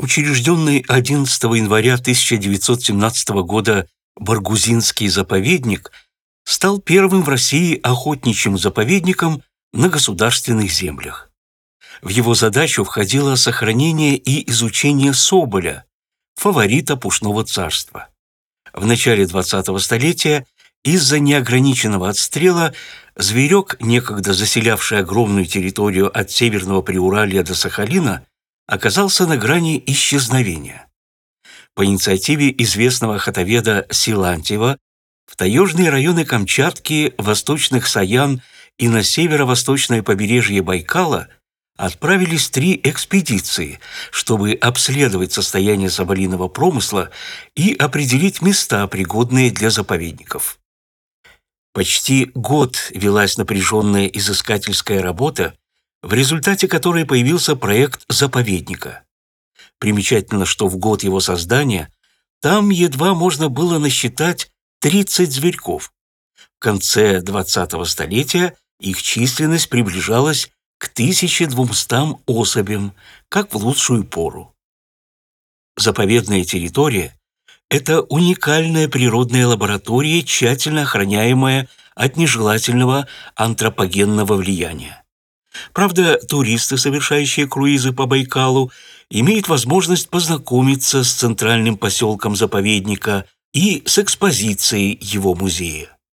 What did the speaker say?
Учрежденный 11 января 1917 года Баргузинский заповедник стал первым в России охотничьим заповедником на государственных землях. В его задачу входило сохранение и изучение соболя, фаворита пушного царства. В начале 20-го столетия из-за неограниченного отстрела зверек, некогда заселявший огромную территорию от Северного Приуралья до Сахалина, оказался на грани исчезновения. По инициативе известного охотоведа Силантьева в таежные районы Камчатки, Восточных Саян и на северо-восточное побережье Байкала отправились 3 экспедиции, чтобы обследовать состояние соболиного промысла и определить места, пригодные для заповедников. Почти год велась напряженная изыскательская работа, в результате которой появился проект заповедника. Примечательно, что в год его создания там едва можно было насчитать 30 зверьков. В конце 20-го столетия их численность приближалась к 1200 особям, как в лучшую пору. Заповедная территория – это уникальная природная лаборатория, тщательно охраняемая от нежелательного антропогенного влияния. Правда, туристы, совершающие круизы по Байкалу, имеют возможность познакомиться с центральным поселком заповедника и с экспозицией его музея.